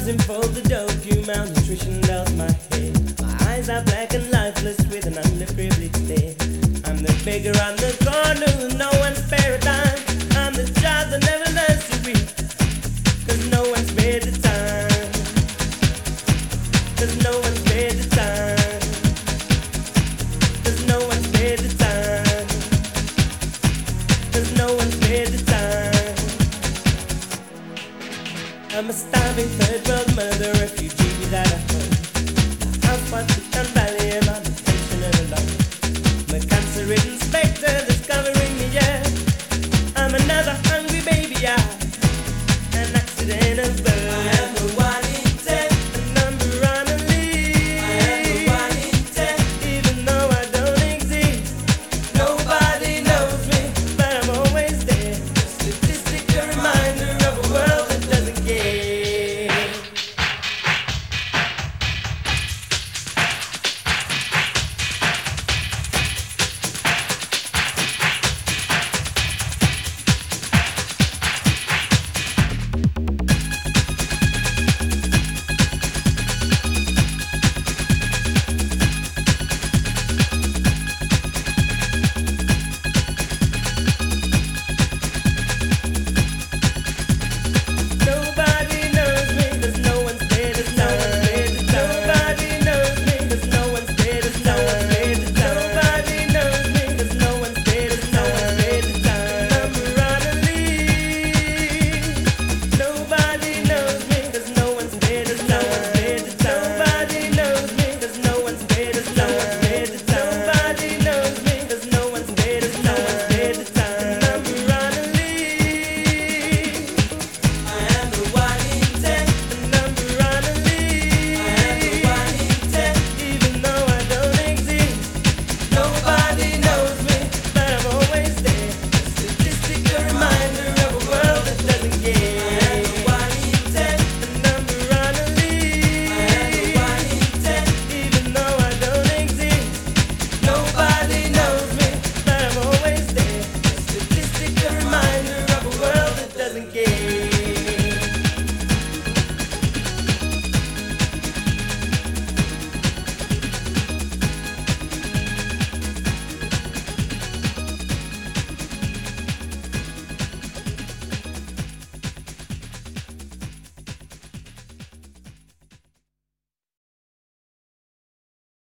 for the dope, you malnutrition does my head. My eyes are black and lifeless with an underprivileged head. I'm the beggar on the corner with no one's spare a dime. I'm the child that never learns to read, cause no one spared the time. Cause no one spared the time.